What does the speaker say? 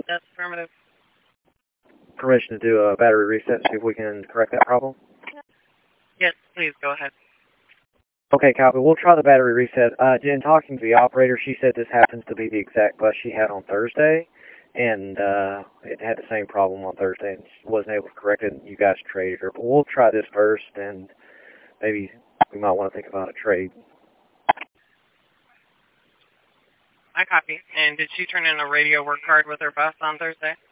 That's affirmative. Permission to do a battery reset, see if we can correct that problem? Yes, please go ahead. Okay, copy. We'll try the battery reset. In talking to the operator, she said this happens to be the exact bus she had on Thursday, and it had the same problem on Thursday and she wasn't able to correct it, and you guys traded her. But we'll try this first, and maybe we might want to think about a trade. I copy. And did she turn in a radio work card with her bus on Thursday?